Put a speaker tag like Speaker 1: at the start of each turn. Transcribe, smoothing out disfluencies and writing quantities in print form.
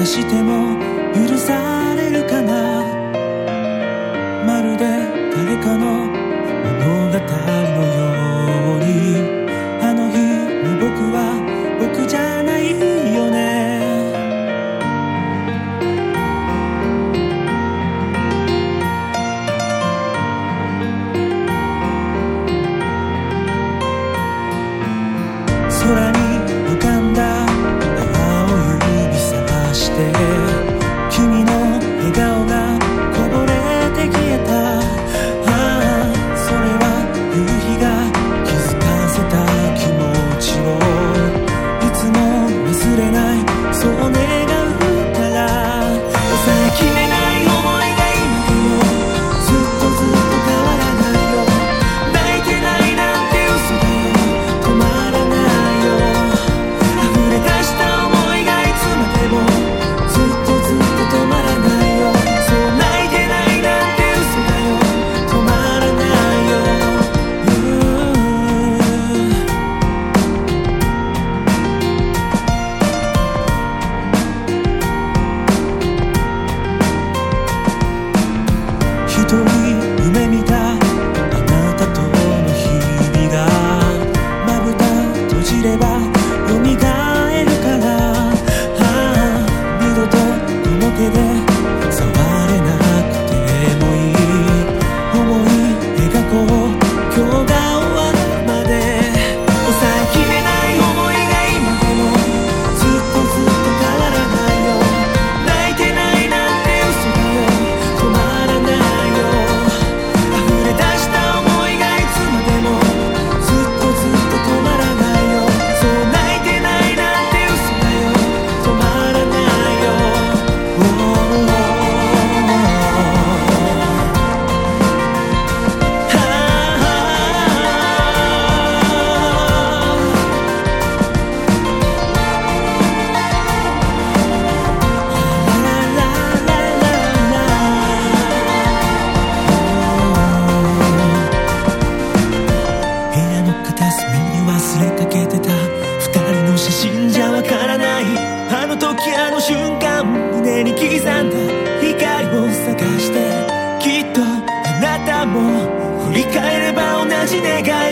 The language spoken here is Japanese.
Speaker 1: しても許されるかな。まるで誰かの物語のように、あの日の僕は僕じゃないよね。空に浮かんだ泡を指さして君の笑顔がこぼれて消えた。ああ、それは夕日が気づかせた気持ちをいつも忘れない、そう願うから。抑えきれない想いが今でもずっとずっと変わらないよ。泣いてないなんて嘘だよ、止まらないよ。溢れ出した想いがいつまでもずっとずっと止まらないよ。そう泣いてないなんて嘘だよ、止まらないよ。一人夢見たあなたとの日々がまぶた閉じれば蘇るから。ああ、二度とこの手で触れなくてもいい。思い描こう今日が終わるまで。抑えきれない想いが今でもずっとずっと変わらないよ。泣いてないなんて嘘だよ、止まらないよ。溢れ出した想いがいつまでもずっとずっと止まらないよ。そう泣いてないなんて嘘だよ、止まらないよ。部屋の片隅に忘れかけてた二人の写真じゃわからない、あの時あの瞬間胸に刻んだ光を探して、きっとあなたも振り返れば同じ願い